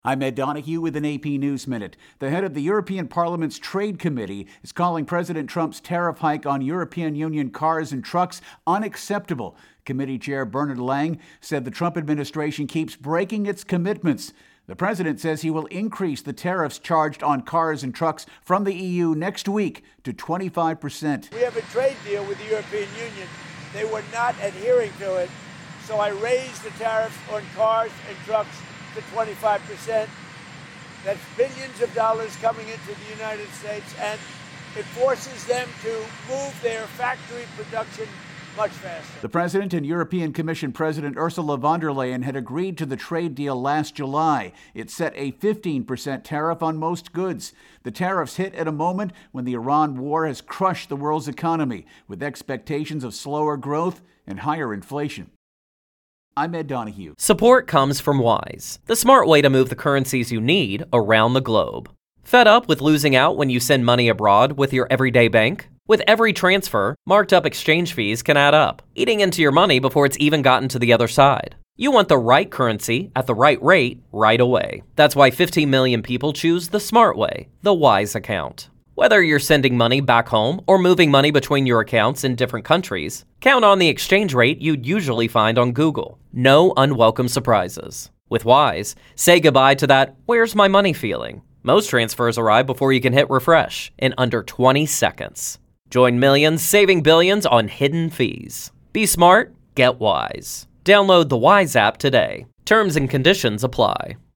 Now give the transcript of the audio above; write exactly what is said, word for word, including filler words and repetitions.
I'm Ed Donahue with an A P News Minute. The head of the European Parliament's Trade Committee is calling President Trump's tariff hike on European Union cars and trucks unacceptable. Committee Chair Bernard Lang said the Trump administration keeps breaking its commitments. The president says he will increase the tariffs charged on cars and trucks from the E U next week to twenty-five percent. We have a trade deal with the European Union. They were not adhering to it, so I raised the tariffs on cars and trucks to twenty-five percent. That's billions of dollars coming into the United States, and it forces them to move their factory production much faster. The president and European Commission President Ursula von der Leyen had agreed to the trade deal last July. It set a fifteen percent tariff on most goods. The tariffs hit at a moment when the Iran war has crushed the world's economy, with expectations of slower growth and higher inflation. I'm Ed Donahue. Support comes from Wise, the smart way to move the currencies you need around the globe. Fed up with losing out when you send money abroad with your everyday bank? With every transfer, marked up exchange fees can add up, eating into your money before it's even gotten to the other side. You want the right currency at the right rate right away. That's why fifteen million people choose the smart way, the Wise account. Whether you're sending money back home or moving money between your accounts in different countries, count on the exchange rate you'd usually find on Google. No unwelcome surprises. With Wise, say goodbye to that "where's my money" feeling. Most transfers arrive before you can hit refresh in under twenty seconds. Join millions saving billions on hidden fees. Be smart, get Wise. Download the Wise app today. Terms and conditions apply.